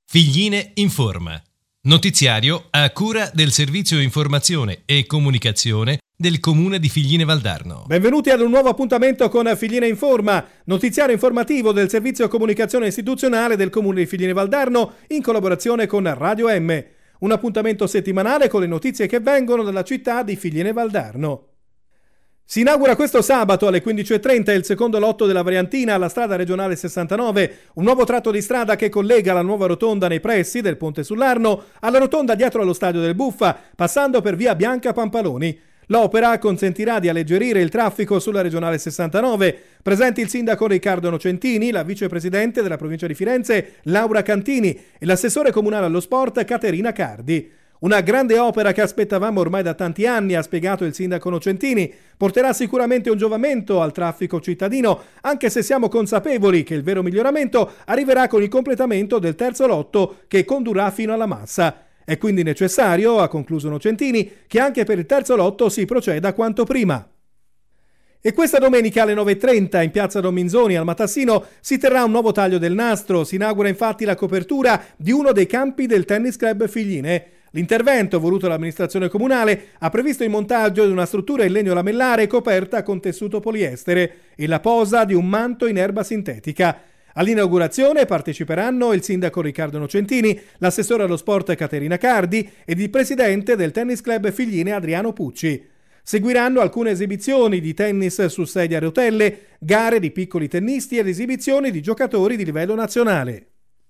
Figline Informa. Notiziario a cura del Servizio Informazione e Comunicazione del Comune di Figline Valdarno. Benvenuti ad un nuovo appuntamento con Figline Informa, notiziario informativo del Servizio Comunicazione Istituzionale del Comune di Figline Valdarno in collaborazione con Radio M. Un appuntamento settimanale con le notizie che vengono dalla città di Figline Valdarno. Si inaugura questo sabato alle 15:30 il secondo lotto della Variantina alla strada regionale 69, un nuovo tratto di strada che collega la nuova rotonda nei pressi del Ponte sull'Arno alla rotonda dietro allo stadio del Buffa, passando per via Bianca Pampaloni. L'opera consentirà di alleggerire il traffico sulla regionale 69. Presenti il sindaco Riccardo Nocentini, la vicepresidente della provincia di Firenze Laura Cantini e l'assessore comunale allo sport Caterina Cardi. Una grande opera che aspettavamo ormai da tanti anni, ha spiegato il sindaco Nocentini, porterà sicuramente un giovamento al traffico cittadino, anche se siamo consapevoli che il vero miglioramento arriverà con il completamento del terzo lotto che condurrà fino alla Massa. È quindi necessario, ha concluso Nocentini, che anche per il terzo lotto si proceda quanto prima. E questa domenica alle 9:30 in piazza Don Minzoni al Matassino si terrà un nuovo taglio del nastro. Si inaugura infatti la copertura di uno dei campi del Tennis Club Figline. L'intervento, voluto dall'amministrazione comunale, ha previsto il montaggio di una struttura in legno lamellare coperta con tessuto poliestere e la posa di un manto in erba sintetica. All'inaugurazione parteciperanno il sindaco Riccardo Nocentini, l'assessore allo sport Caterina Cardi ed il presidente del Tennis Club Figline Adriano Pucci. Seguiranno alcune esibizioni di tennis su sedia a rotelle, gare di piccoli tennisti ed esibizioni di giocatori di livello nazionale.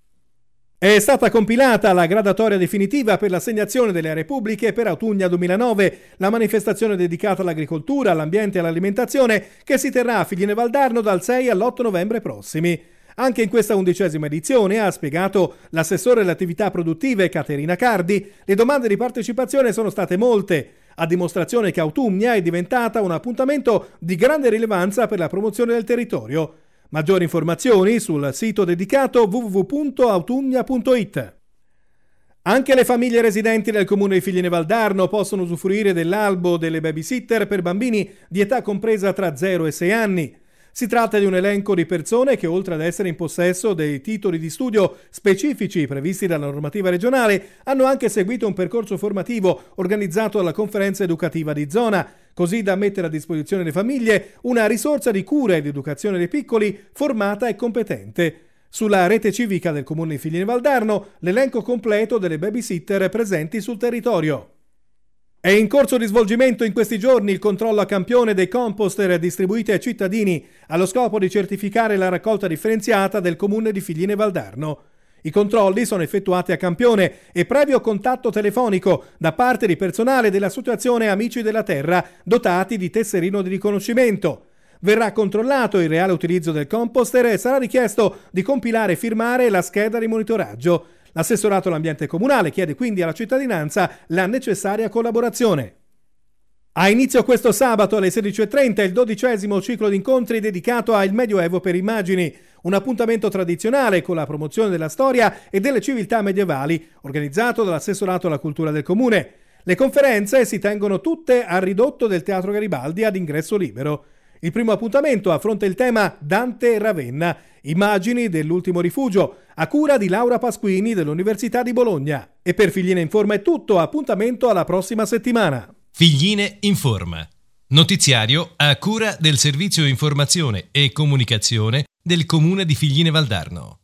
È stata compilata la graduatoria definitiva per l'assegnazione delle aree pubbliche per Autugna 2009, la manifestazione dedicata all'agricoltura, all'ambiente e all'alimentazione che si terrà a Figline Valdarno dal 6 all'8 novembre prossimi. Anche in questa 11ª edizione, ha spiegato l'assessore alle attività produttive Caterina Cardi, le domande di partecipazione sono state molte, a dimostrazione che Autugna è diventata un appuntamento di grande rilevanza per la promozione del territorio. Maggiori informazioni sul sito dedicato www.autugna.it. Anche le famiglie residenti del comune di Figline Valdarno possono usufruire dell'albo delle babysitter per bambini di età compresa tra 0 e 6 anni. Si tratta di un elenco di persone che, oltre ad essere in possesso dei titoli di studio specifici previsti dalla normativa regionale, hanno anche seguito un percorso formativo organizzato dalla conferenza educativa di zona, così da mettere a disposizione delle famiglie una risorsa di cura ed educazione dei piccoli formata e competente. Sulla rete civica del comune di Figline Valdarno l'elenco completo delle babysitter presenti sul territorio. È in corso di svolgimento in questi giorni il controllo a campione dei composter distribuiti ai cittadini allo scopo di certificare la raccolta differenziata del comune di Figline Valdarno. I controlli sono effettuati a campione e previo contatto telefonico da parte di personale dell'associazione Amici della Terra dotati di tesserino di riconoscimento. Verrà controllato il reale utilizzo del composter e sarà richiesto di compilare e firmare la scheda di monitoraggio. L'assessorato all'ambiente comunale chiede quindi alla cittadinanza la necessaria collaborazione. Ha inizio questo sabato alle 16:30 il 12° ciclo di incontri dedicato al Medioevo per immagini, un appuntamento tradizionale con la promozione della storia e delle civiltà medievali, organizzato dall'assessorato alla cultura del comune. Le conferenze si tengono tutte al ridotto del Teatro Garibaldi ad ingresso libero. Il primo appuntamento affronta il tema Dante e Ravenna, immagini dell'ultimo rifugio, a cura di Laura Pasquini dell'Università di Bologna. E per Figline Informa è tutto, appuntamento alla prossima settimana. Figline Informa. Notiziario a cura del Servizio Informazione e Comunicazione del Comune di Figline Valdarno.